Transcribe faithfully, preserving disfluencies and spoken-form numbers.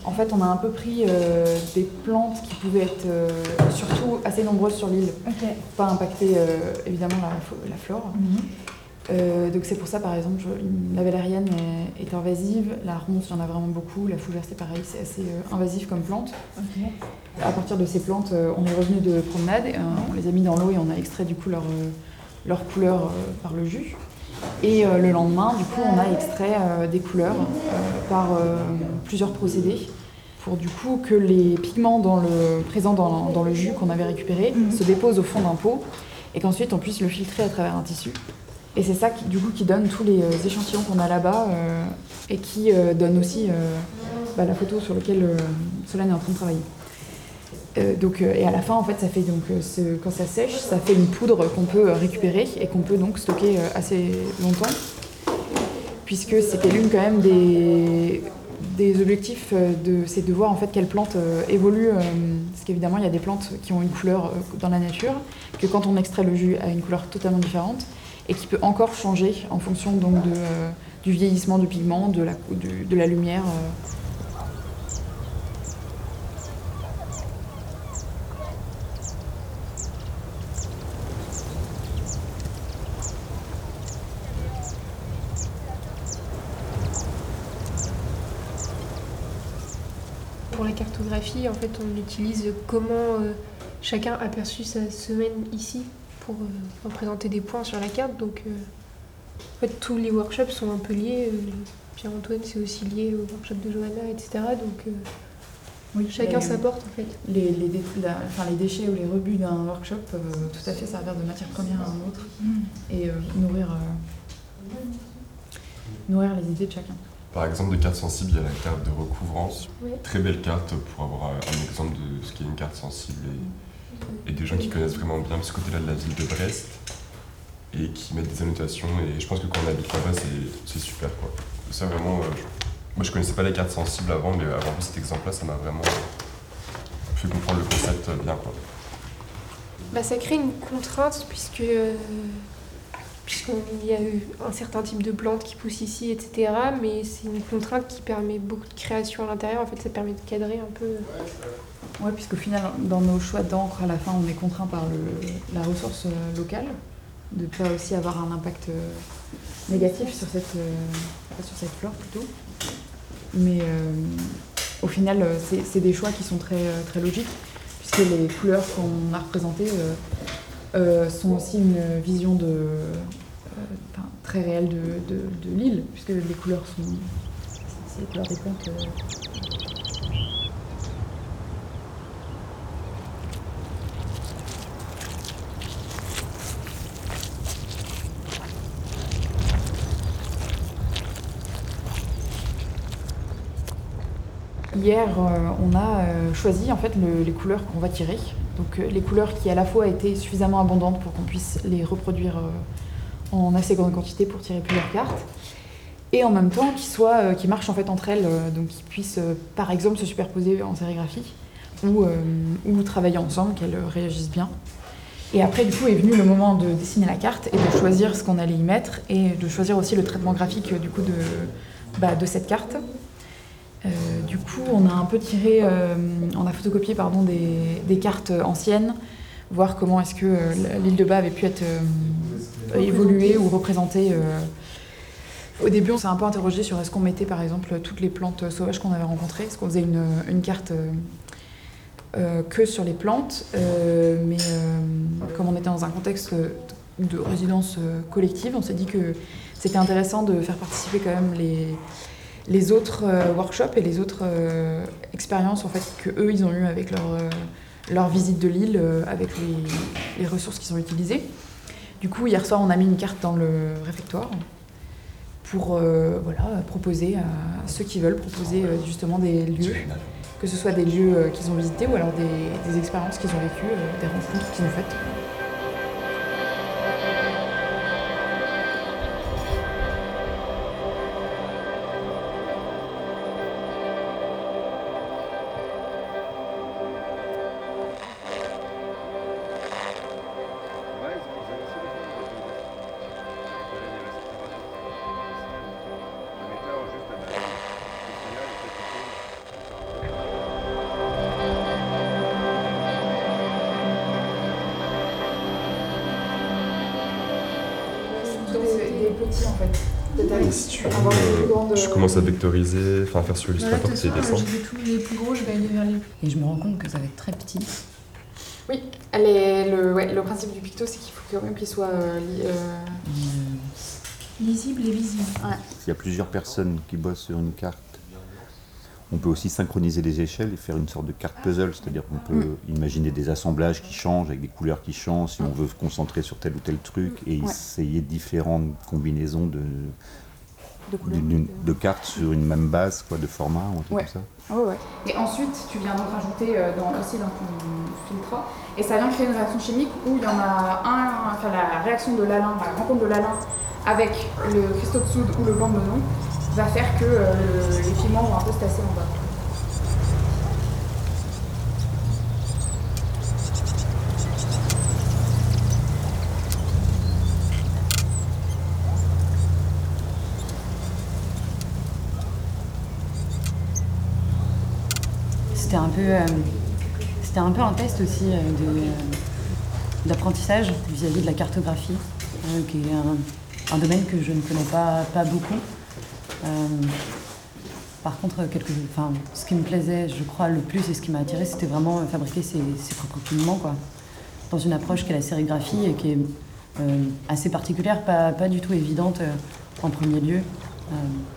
En fait, on a un peu pris euh, des plantes qui pouvaient être euh, surtout assez nombreuses sur l'île, okay. Pas impacter euh, évidemment la, la flore. Mm-hmm. Euh, donc c'est pour ça, par exemple, je, la valériane est, est invasive, la ronce, il y en a vraiment beaucoup, la fougère c'est pareil, c'est assez euh, invasif comme plante. Okay. À partir de ces plantes, euh, on est revenu de promenade, et, euh, on les a mis dans l'eau et on a extrait du coup leur, euh, leur couleur euh, par le jus. Et euh, le lendemain, du coup, on a extrait euh, des couleurs euh, par euh, plusieurs procédés pour du coup que les pigments dans le, présents dans, dans le jus qu'on avait récupéré mmh. se déposent au fond d'un pot et qu'ensuite on puisse le filtrer à travers un tissu. Et c'est ça qui, du coup, qui donne tous les euh, échantillons qu'on a là-bas euh, et qui euh, donne aussi euh, bah, la photo sur laquelle euh, Solène est en train de travailler. Euh, donc, euh, et à la fin, en fait, ça fait donc, euh, ce, quand ça sèche, ça fait une poudre qu'on peut euh, récupérer et qu'on peut donc stocker euh, assez longtemps, puisque c'était l'une quand même des, des objectifs, euh, de, c'est de voir en fait quelles plantes euh, évoluent, euh, parce qu'évidemment, il y a des plantes qui ont une couleur euh, dans la nature, que quand on extrait le jus a une couleur totalement différente, et qui peut encore changer en fonction donc, de, euh, du vieillissement du pigment, de la, de, de la lumière. Euh, Pour la cartographie, en fait, on utilise comment euh, chacun a perçu sa semaine ici pour euh, représenter des points sur la carte. Donc, euh, en fait, tous les workshops sont un peu liés. Euh, Pierre-Antoine, c'est aussi lié au workshop de Johanna, et cetera. Donc, euh, oui, chacun s'apporte, en fait. Les, les, dé, la, enfin, les déchets ou les rebuts d'un workshop peuvent euh, tout à fait servir de matière première à un autre mmh. et euh, nourrir, euh, nourrir les idées de chacun. Par exemple, de carte sensible, il y a la carte de recouvrance. Oui. Très belle carte pour avoir un exemple de ce qu'est une carte sensible et, et des gens qui connaissent vraiment bien ce côté-là de la ville de Brest et qui mettent des annotations. Et je pense que quand on habite là-bas, c'est super, quoi. Ça, vraiment, euh, je, moi, je connaissais pas les cartes sensibles avant, mais avoir vu cet exemple-là, ça m'a vraiment fait comprendre le concept bien, quoi. Bah, ça crée une contrainte puisque... Euh... puisqu'il y a eu un certain type de plantes qui poussent ici, et cetera. Mais c'est une contrainte qui permet beaucoup de création à l'intérieur. En fait, ça permet de cadrer un peu. Ouais, puisqu'au final, dans nos choix d'encre, à la fin, on est contraint par le, la ressource locale, de ne pas aussi avoir un impact négatif sur cette, euh, sur cette flore plutôt. Mais euh, au final, c'est, c'est des choix qui sont très, très logiques, puisque les couleurs qu'on a représentées euh, Euh, sont aussi une vision de, euh, très réelle de, de, de l'île, puisque les couleurs sont c'est les couleurs des plantes. Euh... Hier, euh, on a euh, choisi en fait le, les couleurs qu'on va tirer. Donc euh, les couleurs qui à la fois étaient suffisamment abondantes pour qu'on puisse les reproduire euh, en assez grande quantité pour tirer plusieurs cartes, et en même temps qui soient, euh, qui marchent en fait entre elles, euh, donc qui puissent euh, par exemple se superposer en sérigraphie ou, euh, ou travailler ensemble, qu'elles réagissent bien. Et après du coup est venu le moment de dessiner la carte et de choisir ce qu'on allait y mettre et de choisir aussi le traitement graphique euh, du coup de, bah, de cette carte. Euh, du coup, on a un peu tiré, euh, on a photocopié pardon, des, des cartes anciennes, voir comment est-ce que euh, l'île de Bas avait pu être euh, évoluée ou représentée. Euh. Au début, on s'est un peu interrogé sur est-ce qu'on mettait par exemple toutes les plantes sauvages qu'on avait rencontrées, est-ce qu'on faisait une, une carte euh, euh, que sur les plantes, euh, mais euh, comme on était dans un contexte de résidence collective, on s'est dit que c'était intéressant de faire participer quand même les les autres euh, workshops et les autres euh, expériences en fait, qu'eux ils ont eues avec leur, euh, leur visite de l'île, euh, avec les, les ressources qu'ils ont utilisées. Du coup, hier soir, on a mis une carte dans le réfectoire pour euh, voilà, proposer à ceux qui veulent proposer euh, justement des lieux, que ce soit des lieux euh, qu'ils ont visités ou alors des, des expériences qu'ils ont vécues, euh, des rencontres qu'ils ont faites. petit en fait. Peut-être aller Si tu avoir une veux, plus grande, euh, je euh, commence à vectoriser, enfin faire sur Voilà, de Illustrator toute puis façon, descendre. je vais tous les plus gros, je vais aller vers les Et je me rends compte que ça va être très petit. Oui, elle est, le, ouais, le principe du picto, c'est qu'il faut quand même qu'il soit euh, li- euh, Euh, lisibles et visibles. S'il y a plusieurs personnes qui bossent sur une carte, on peut aussi synchroniser les échelles et faire une sorte de carte puzzle, c'est-à-dire qu'on peut Mm. imaginer des assemblages qui changent, avec des couleurs qui changent, si on veut se concentrer sur tel ou tel truc, et Ouais. essayer différentes combinaisons de, de couleurs. d'une- de cartes sur une même base, quoi, de format ou un truc Ouais. comme ça. Ouais, ouais. Et ensuite, tu viens donc rajouter euh, dans, aussi dans ton filtre, et ça vient créer une réaction chimique où il y en a un, enfin la réaction de l'alun, la rencontre de l'alun avec le cristaux de soude ou le blanc de melon va faire que euh, le- les pigments vont un peu se tasser en bas. C'était un peu, euh, c'était un peu un test aussi euh, de, euh, d'apprentissage vis-à-vis de la cartographie, euh, qui est un, un domaine que je ne connais pas, pas beaucoup. Euh, par contre, quelque, enfin, ce qui me plaisait, je crois, le plus et ce qui m'a attiré, c'était vraiment euh, fabriquer ses, ses propres pigments, quoi, dans une approche qui est la sérigraphie et qui est euh, assez particulière, pas, pas du tout évidente euh, en premier lieu. Euh,